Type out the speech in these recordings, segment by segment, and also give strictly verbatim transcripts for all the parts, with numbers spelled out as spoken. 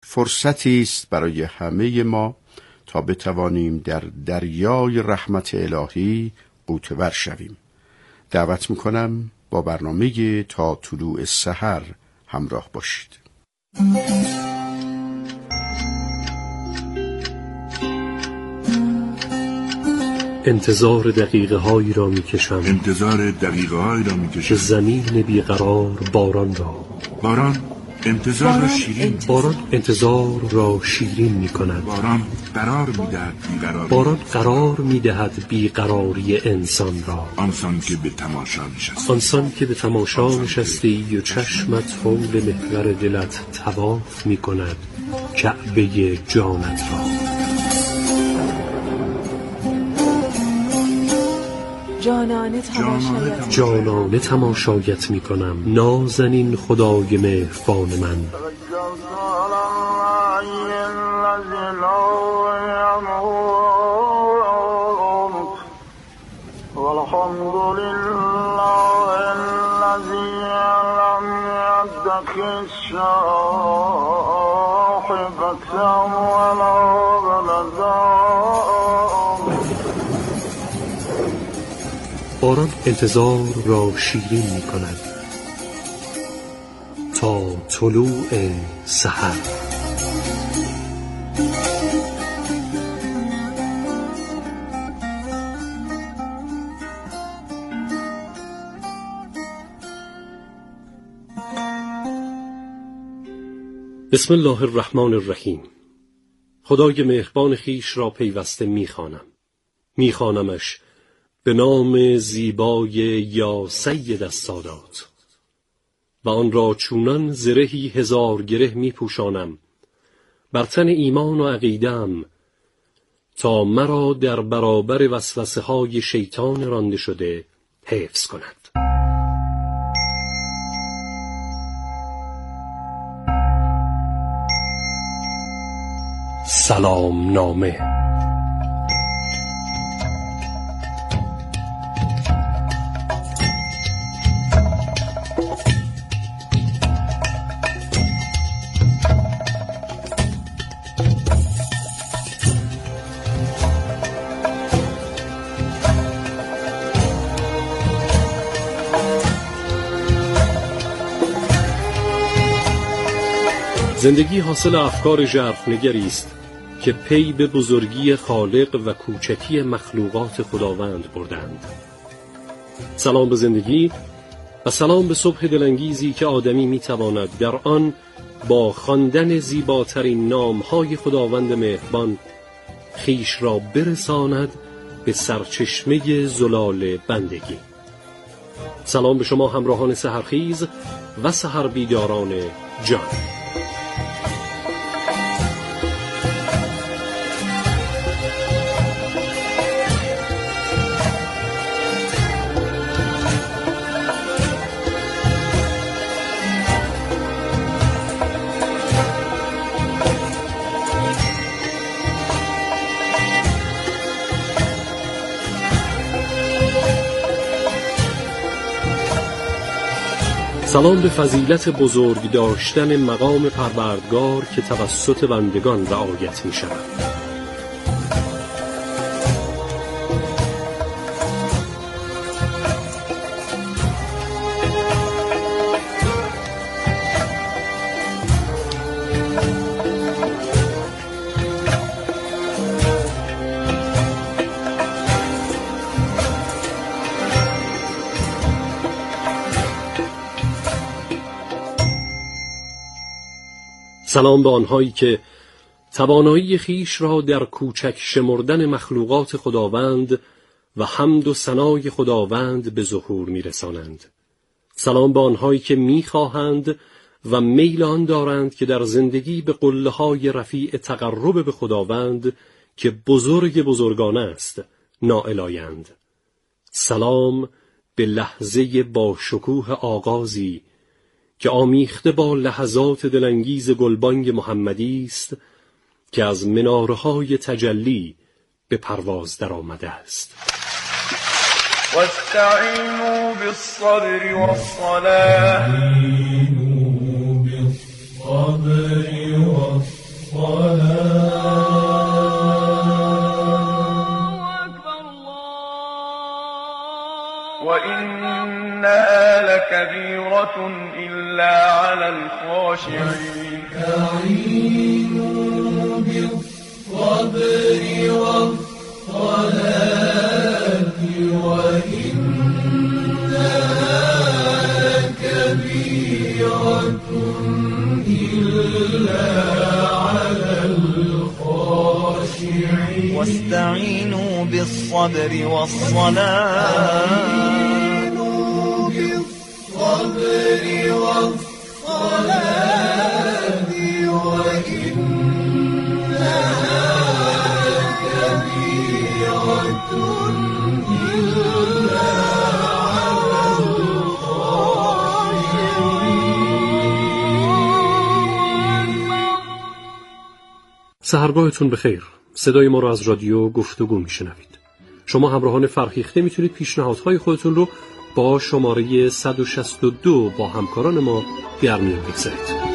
فرصتی است برای همه ما تا بتوانیم در دریای رحمت الهی غوطه‌ور شویم. دعوت میکنم با برنامه تا طلوع سحر همراه باشید. انتظار دقیقه هایی را می کشم انتظار دقیقه هایی را می کشم که زمین بیقرار باران را باران انتظار را شیرین باران انتظار را شیرین می کند. باران قرار می دهد بیقراری باران قرار می دهد بیقراری انسان را. آنسان که به تماشا نشستی آنسان که به تماشا نشستی و چشمت حول محور دلت طواف می کند کعبه جانت را. جانانه تماشایت جانانه تماشایت می کنم نازنین خدای مهربان من. باران انتظار را شیرین می کند تا طلوع سحر. بسم الله الرحمن الرحیم. خدای مهربان خیش را پیوسته می‌خوانم. می‌خوانمش به نام زیبای یا سید السادات و آن را چونان زرهی هزار گره می پوشانم بر تن ایمان و عقیده‌ام تا مرا در برابر وسوسه های شیطان رانده شده حفظ کند. سلام نامه. زندگی حاصل افکار ژرفنگری است که پی به بزرگی خالق و کوچکی مخلوقات خداوند بردند. سلام به زندگی و سلام به صبح دلانگیزی که آدمی میتواند در آن با خواندن زیباترین نامهای خداوند مهربان خیش را برساند به سرچشمه زلال بندگی. سلام به شما همراهان سحرخیز و سحر بیداران جان. سلام به فضیلت بزرگ داشتن مقام پروردگار که توسط بندگان رعایت می شود. سلام به آنهایی که توانایی خیش را در کوچک شمردن مخلوقات خداوند و حمد و ثنای خداوند به ظهور می‌رسانند. سلام به آنهایی که می‌خواهند و میل آن دارند که در زندگی به قله‌های رفیع تقرب به خداوند که بزرگ بزرگانه است نائل آیند. سلام به لحظه با شکوه آغازی که آمیخته با لحظات دلانگیز گلبانگ محمدی است که از مناره‌های تجلی به پرواز در آمده است. واستعینوا بالصبر والصلاة خاشعين استعينوا بالصبر والصلاة وإنها لكبيرة إلا على الخاشعين واستعينوا بالصبر والصلاة بالصبر والصلاة وإنها لكبيرة إلا على الخاشعين. سحرگاهتون بخیر. صدای ما را از رادیو گفتگو میشنوید. شما همراهان فرهیخته میتونید پیشنهادهای خودتون رو با شماره صد و شصت و دو با همکاران ما در میان بگذارید.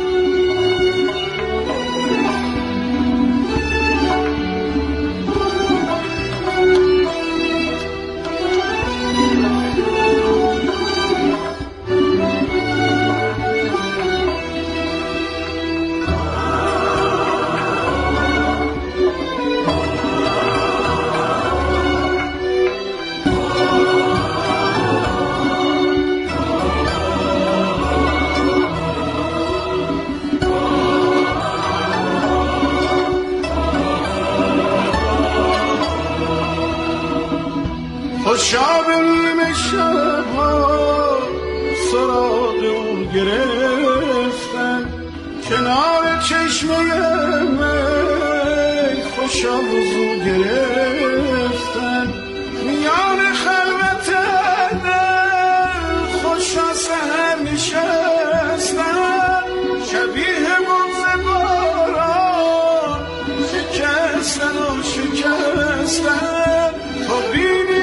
شب نیمه شبها سراغ او گرفتن، کنار چشمه می خوشا وضو گرفتن، میان خلوت دل خوشا سحر نشستن، شبیه بغض باران شکستن و شکستن، تو بینی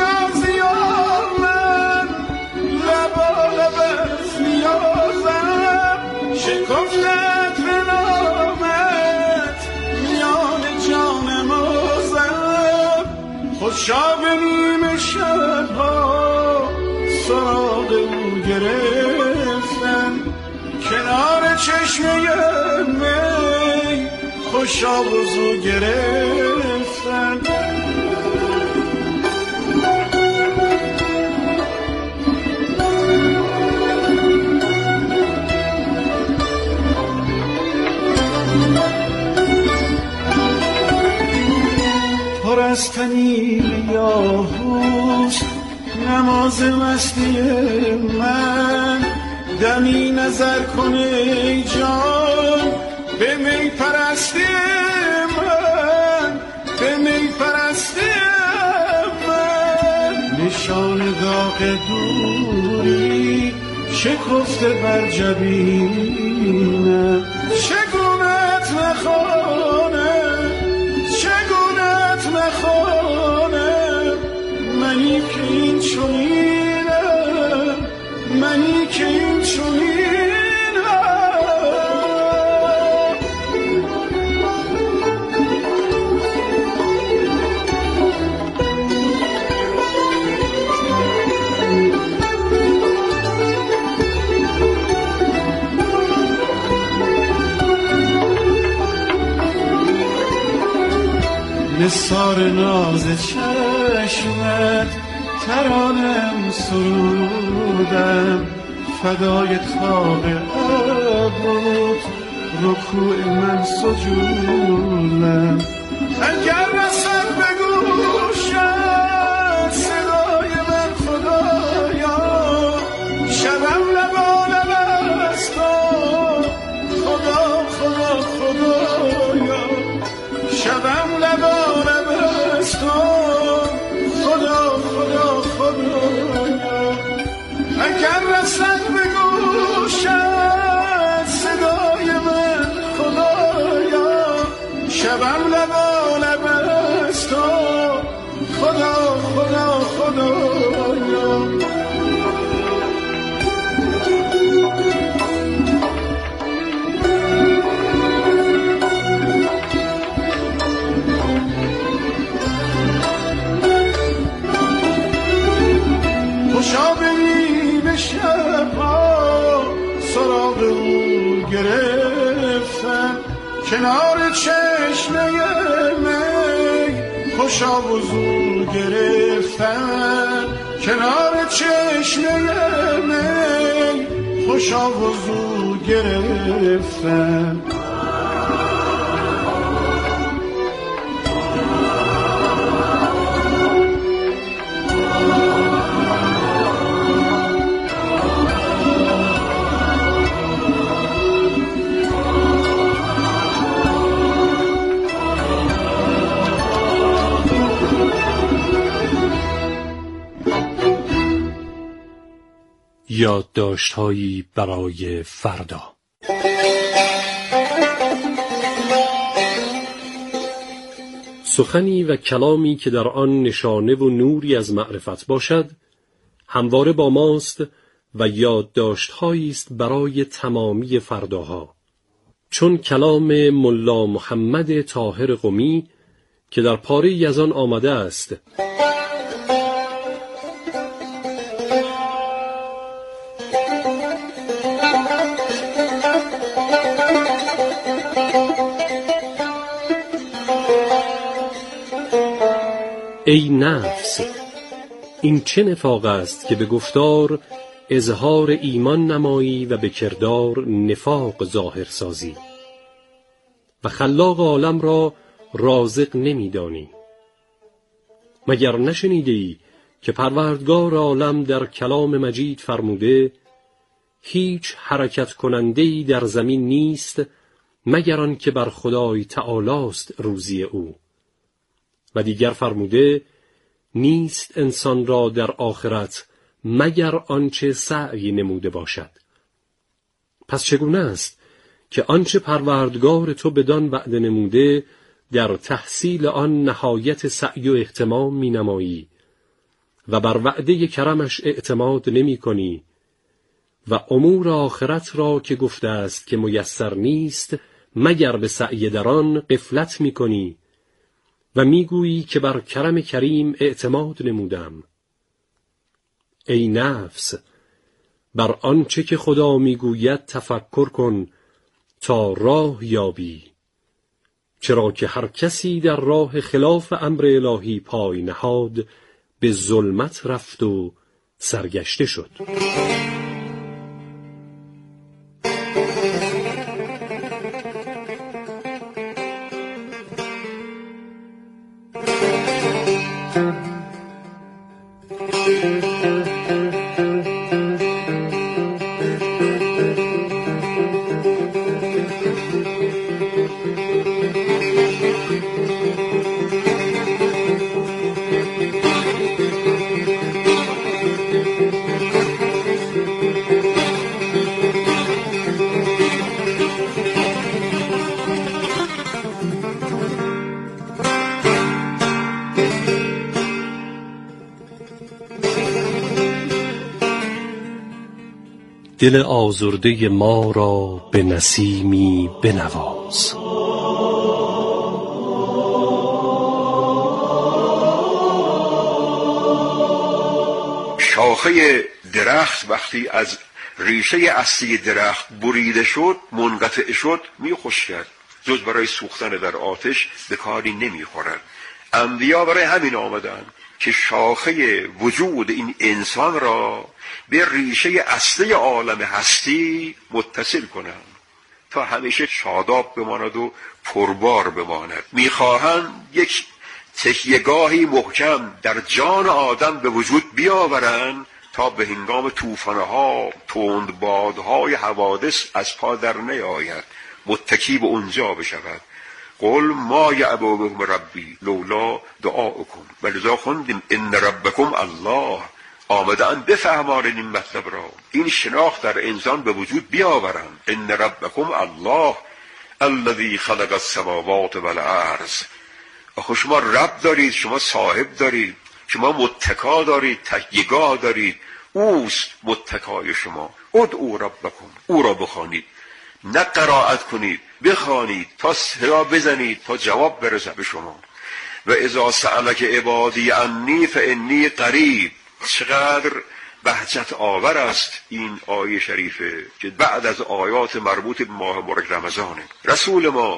شکفتت به نامت میان جان مازم، خوشا به نیمه شبها سراغ او گرفتن، کنار چشمه می خوشا وضو گرفتن. پرستنی یاهوست نماز مستی من، دمی نظر کن ای جان به می پرستی من، به می پرستی من، نشان داغ دوری شکفته بر جبینم، چگونت نخوانم چگونت نخوانم، منی که این چنینم منی که این چنینم. نثار ناز چشمت ترانم سرودم، فدای خاق ابروت رکوع من سجودم، اگر رسد به گوشت صدای من خدایا، شبم لبالب است خدا خدا خدایا، شبم لبالب است خدا خدا خدایا، اگر رسد به گوشت صدای من خدایا، شبم لبالب است خدا خدا خدایا. خوشا به نیمه شبها سراغ او گرفت، کنار چشمه می خوشا وضو گرفتم، کنار چشمه می خوشا وضو گرفتم. یادداشت‌هایی برای فردا. سخنی و کلامی که در آن نشانه و نوری از معرفت باشد همواره با ماست و یادداشت‌هایی است برای تمامی فرداها، چون کلام ملا محمد طاهر قمی که در پاره‌ای از آن آمده است: ای نفس، این چه نفاق است که به گفتار اظهار ایمان نمایی و به کردار نفاق ظاهر سازی و خلاق عالم را رازق نمی‌دانی؟ مگر نشنیدی که پروردگار عالم در کلام مجید فرموده هیچ حرکت کننده‌ای در زمین نیست مگر آن که بر خدای تعالی است روزی او، و دیگر فرموده نیست انسان را در آخرت مگر آنچه سعی نموده باشد. پس چگونه است که آنچه پروردگار تو بدان وعده نموده در تحصیل آن نهایت سعی و اهتمام می نمایی و بر وعده کرمش اعتماد نمی کنی و امور آخرت را که گفته است که میسر نیست مگر به سعی در آن غفلت می کنی و میگویی که بر کرم کریم اعتماد نمودم. ای نفس، بر آنچه که خدا میگوید تفکر کن تا راه یابی، چرا که هر کسی در راه خلاف امر الهی پای نهاد به ظلمت رفت و سرگشته شد. دل آزرده ما را به نسیمی بنواز. شاخه درخت وقتی از ریشه اصلی درخت بریده شد، منقطع شد، میخشکد، جز برای سوختن در آتش به کاری نمیخورد. انبیا برای همین آمدن که شاخه وجود این انسان را به ریشه اصلی عالم هستی متصل کنند تا همیشه شاداب بماند و پربار بماند. میخواهند یک تکیهگاهی محکم در جان آدم به وجود بیاورند تا به هنگام طوفان‌ها، تندبادهای حوادث از پا در نیاید، متکی به اونجا بشود. قل ما یعبو بکم ربی لولا دعاؤکم، ولذا خوندیم ان ربکم الله. آمدن بفهمانید این مطلب را، این شناخت در انسان به وجود بیاورند. ان ربکم الله الذی خلق السماوات والارض. آخه شما رب دارید، شما صاحب دارید، شما متکا دارید، تکیهگاه دارید، اوست متکای شما. ادعوا ربکم، او را بخوانید، نه قرائت کنید، بخوانید تا صدا بزنید تا جواب برسه به شما. و اذا سألک عبادی عنی فانی قریب. چقدر بهجت آور است این آیه شریفه که بعد از آیات مربوط به ماه مبارک رمضانه. رسول ما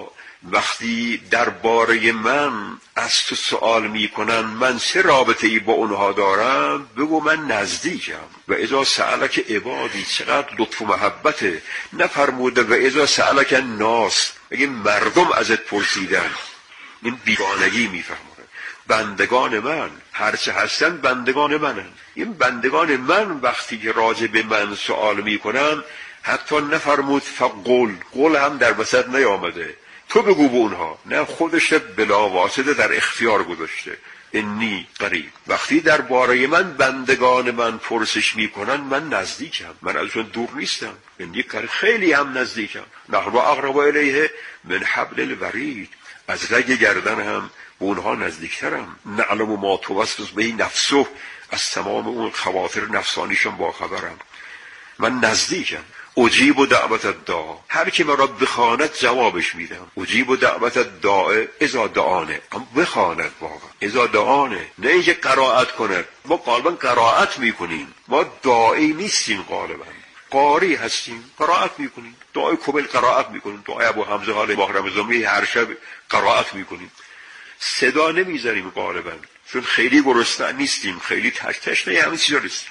وقتی درباره من از تو سوال میکنن من چه رابطه ای با اونها دارم، بگو من نزدیکم. و اذا سألک عبادی، چقدر لطف و محبته، نفرموده و اذا سألک الناس، اگه مردم ازت پرسیدن، این بیگانگی میفهمونه. بندگان من هرچه هستن بندگان منن. این بندگان من وقتی که راجع به من سوال میکنن، حتی نفرمود فقل، قول هم در وسط نیامده، تو بگو به اونها، نه، خودش بلا واسطه در اختیار گذاشته. انی قریب. وقتی درباره من بندگان من پرسش میکنن، من نزدیکم، من ازشون دور نیستم. انی قریب، خیلی هم نزدیکم. نحن اقرب الیه من حبل الورید، از رگ گردن هم به اونها نزدیکترم. نعلم ما توسوس به نفسه، از تمام اون خواطر نفسانیشون با خبرم. من نزدیکم. اجیب و دعوت الداع، هر کی مرا بخواند جوابش میدم. اجیب و دعوت الداع اذا دعانه، اما بخواند واقعا، اذا دعانه، نه اینکه قرائت کنه. ما غالبا قرائت میکنیم، ما داعی نیستیم، غالبا قاری هستیم، قرائت میکنیم. دعای کمیل قرائت میکنیم، دعای ابو حمزه حال ماه رمضانی هر شب قرائت میکنیم. صدا نمیزنیم غالبا، چون خیلی گرسنه نیستیم، خیلی تش تشنه همین چیزا نیستیم.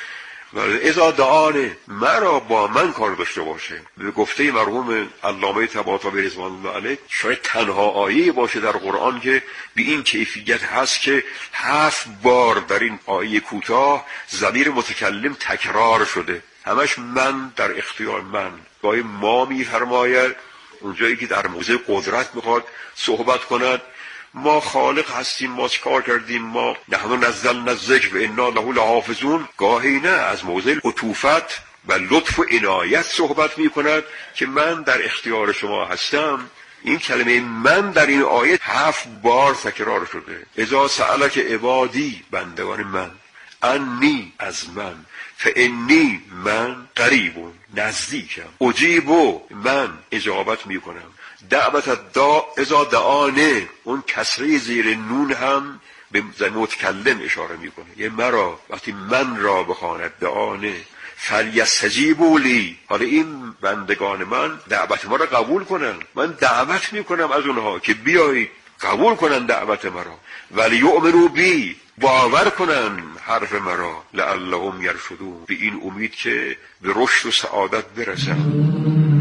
ولی اذا دعانه، مرا با من کار داشته باشه. به گفته مرحوم علامه طباطبایی رضوان الله علیه، شاید تنها آیه باشه در قرآن که به این کیفیت هست که هفت بار در این آیه کوتاه ضمیر متکلم تکرار شده، همش من در اختیار من. گاهی ما میفرماید اونجایی که در موضع قدرت میخواد صحبت کند، ما خالق هستیم، ما چیکار کردیم، ما نحن نزلنا الذکر و انا له لحافظون. گاهی نه، از موضع عطوفت و لطف و عنایت صحبت میکند که من در اختیار شما هستم. این کلمه من در این آیه هفت بار تکرار شده. اذا سألک عبادی، بندگان من، انی، از من، فانی، من، قریبون، نزدیکم، اجیبو، من اجابت میکنم، دعوت الداع اذا دعانه، اون کسره زیر نون هم به متکلم اشاره میکنه، یه مرا وقتی من را بخواند دعانه، فلیستجیبوا لی، حالا این بندگان من دعوت ما را قبول کنن، من دعوت میکنم از اونها که بیایید قبول کنن دعوت مرا، ولی یؤمنوا بی، باور کنن حرف مرا، لعلهم یرشدون، به این امید که به رشد و سعادت برسن.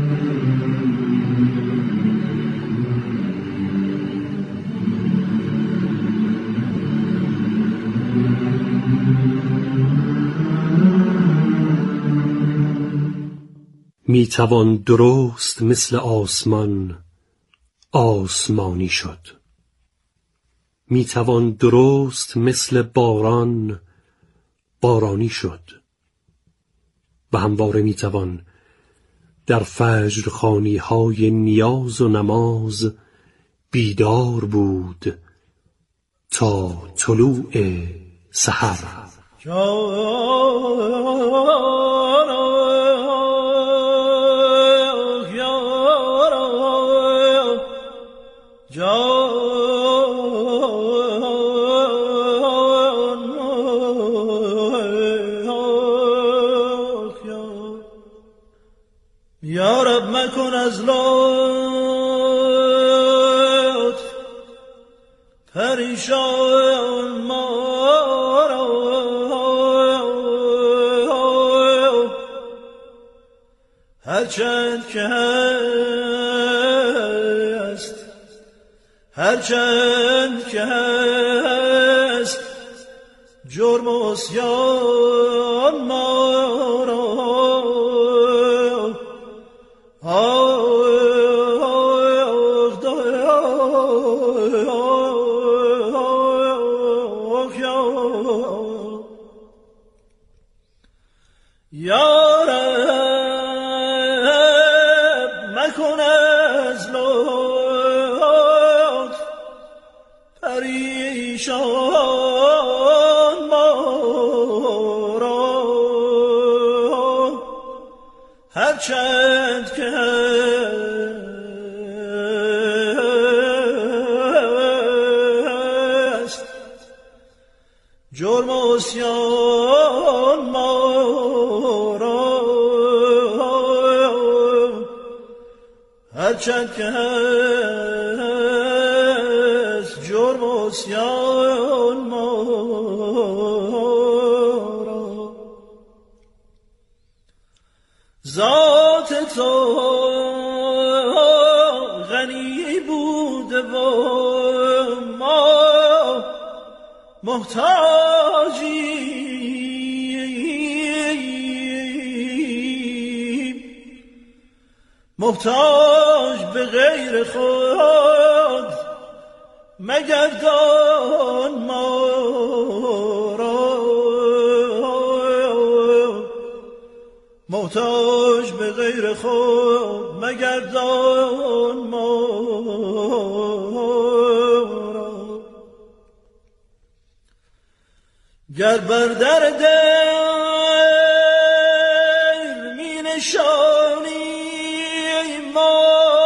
می توان درست مثل آسمان آسمانی شد، می توان درست مثل باران بارانی شد، و همواره می توان در فجر خوانی های نیاز و نماز بیدار بود تا طلوع سحر. یا رب مکن از لطف پریشان ما را، هرچند که هست هرچند که هست جرم و عصیان ما را، یا رب مکن از لطف پریشان ما را، هرچند که هست جرم و عصیان ما را، هرچند که هست آسیان ما را ذات تو غنی بوده و ما محتاجیم محتاج به غیر خود مگردان ما را محتاج به غیر خود مگردان ما را گر بر در دیر می نشانی ما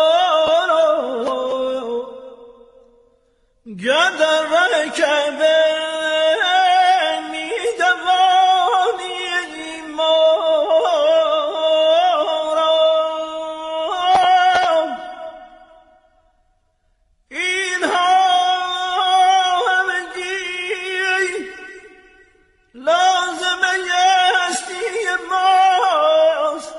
را گر در ره کعبه می دوانی ما را اینها همگی لازمه هستی ماست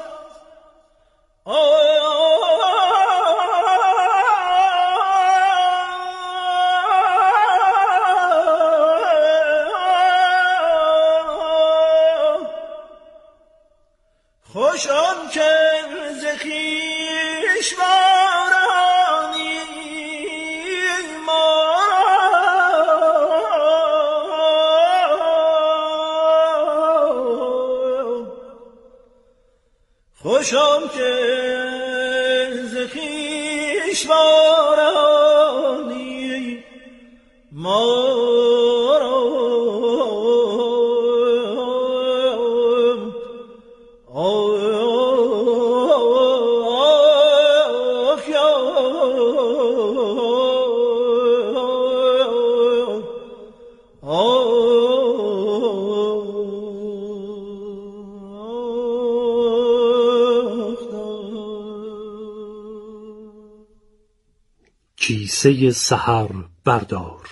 خوش آن که ز خویش وارانی ما خوش آن که ز خویش وارانی ما کیسه سحر بردار.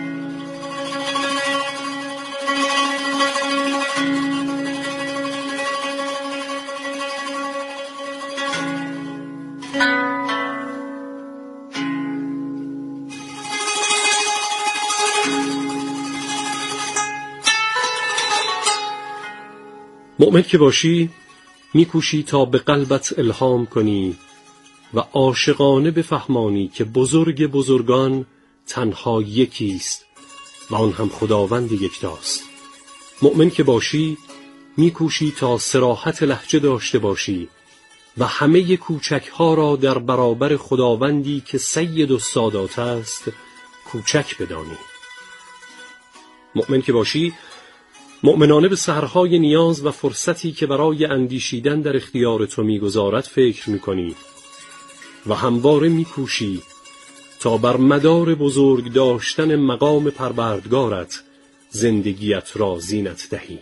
مؤمن که باشی میکوشی تا به قلبت الهام کنی و عاشقانه بفهمانی که بزرگ بزرگان تنها یکیست و آن هم خداوند یکتاست. مؤمن که باشی میکوشی تا صراحت لهجه داشته باشی و همه کوچکها را در برابر خداوندی که سید السادات است کوچک بدانی. مؤمن که باشی مؤمنانه به سحرهای نیاز و فرصتی که برای اندیشیدن در اختیار تو میگذارد فکر میکنی و همواره میکوشی تا بر مدار بزرگ داشتن مقام پروردگارت زندگیت را زینت دهی.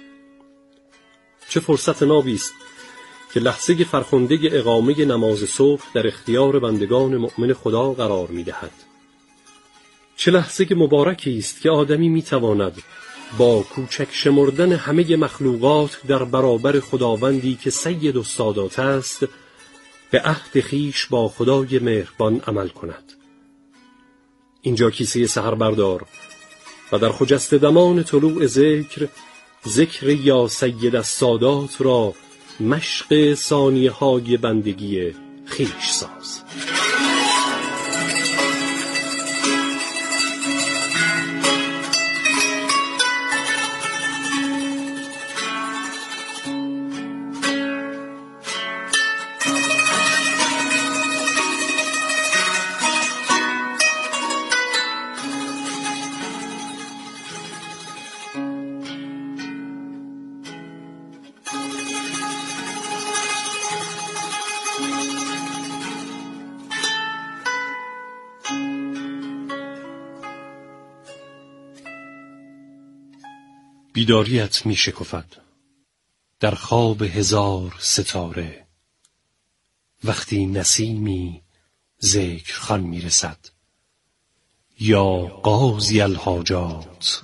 چه فرصت نابی است که لحظه فرخنده اقامه نماز صبح در اختیار بندگان مؤمن خدا قرار میدهد. چه لحظه مبارکی است که آدمی میتواند با کوچک شمردن همه مخلوقات در برابر خداوندی که سید السادات است به عهد خویش با خدای مهربان عمل کند. اینجا کیسه سحر بردار و در خجسته دمان طلوع ذکر ذکر یا سید السادات را مشق ثانیه های بندگی خویش ساز. بیداریت می شکفد در خواب هزار ستاره، وقتی نسیمی ذکر خوان می رسد یا قاضی الحاجات.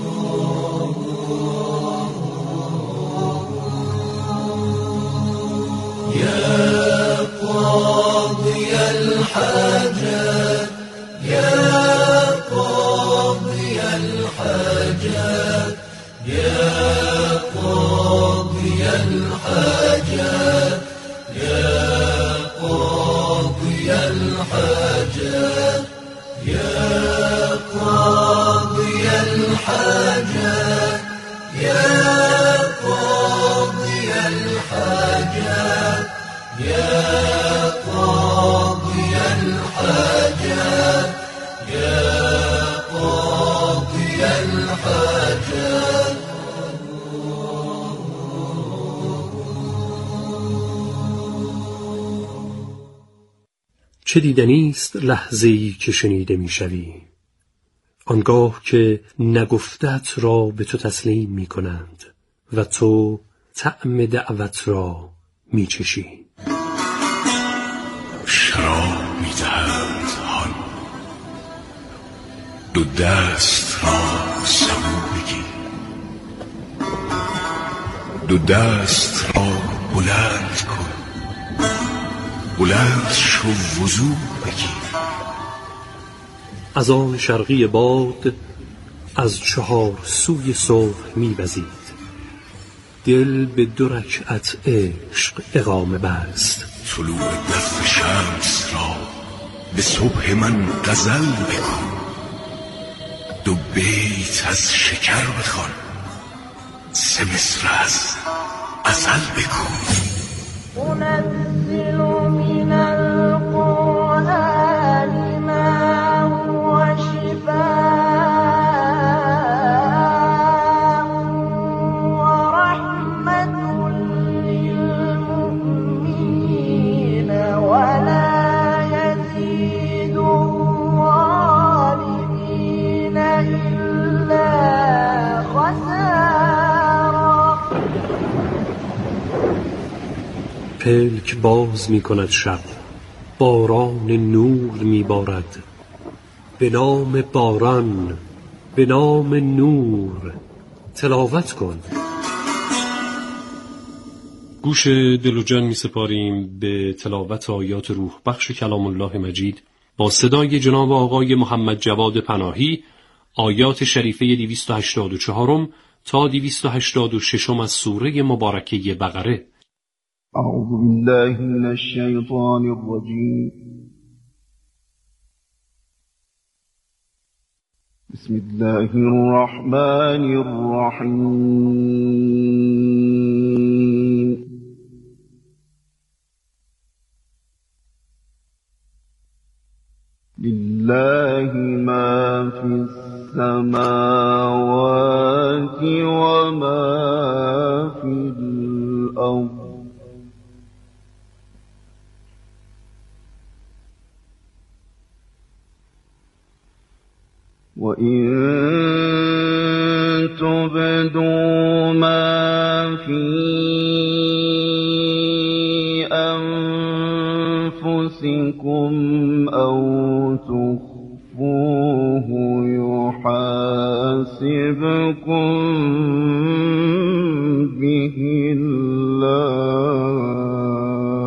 يا قاضي الحاجات يا قاضي الحاجات يا قاضي الحاجات يا قاضي الحاجات يا قاضي الحاجات يا قاضي الحاجات يا قاضي الحاجات يا قاضي الحاجات. چه دیدنی است لحظه‌ای که شنیده می‌شوی، آنگاه که نگفتت را به تو تسلیم می‌کنند و تو طعم دعوت را می‌چشی. شراب می‌دهند هان، دو دست را سبو بگیر، دو دست را بلند کن، بلند شو وضو بگیر. از آن شرقی باد از چهار سوی صبح می‌وزید، دل به دو رکعت عشق اقامه بست. طلوع دف شمس را به صبح من غزل بکن، دو بیت از شکر بخوان، سه مصر از غزل بکن. أنزل من القرآن ما هو شفاء ورحمة للمؤمنين ولا يزيد الظالمين إلا خسارا. پلک باز می کند شب، باران نور می بارد، به نام باران، به نام نور تلاوت کن. گوش دل و جان می سپاریم به تلاوت آیات روح بخش کلام الله مجید با صدای جناب آقای محمد جواد پناهی، آیات شریفه دویست و هشتاد و چهار تا دویست و هشتاد و شش از سوره مبارکه بقره. أعوذ بالله من الشيطان الرجيم. بسم الله الرحمن الرحيم. لله ما في السماوات وما في الأرض وَإِن تُبْدُوا مَا فِي أَنفُسِكُمْ أَوْ تُخْفُوهُ يُحَاسِبْكُم بِهِ اللَّهُ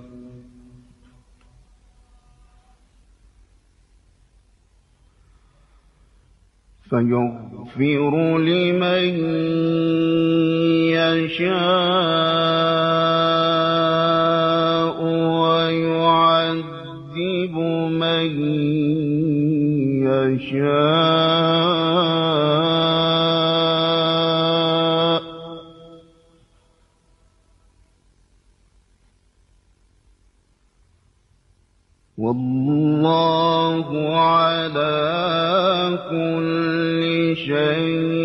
فيغفر لمن يشاء ويعذب من يشاء والله على كل شيء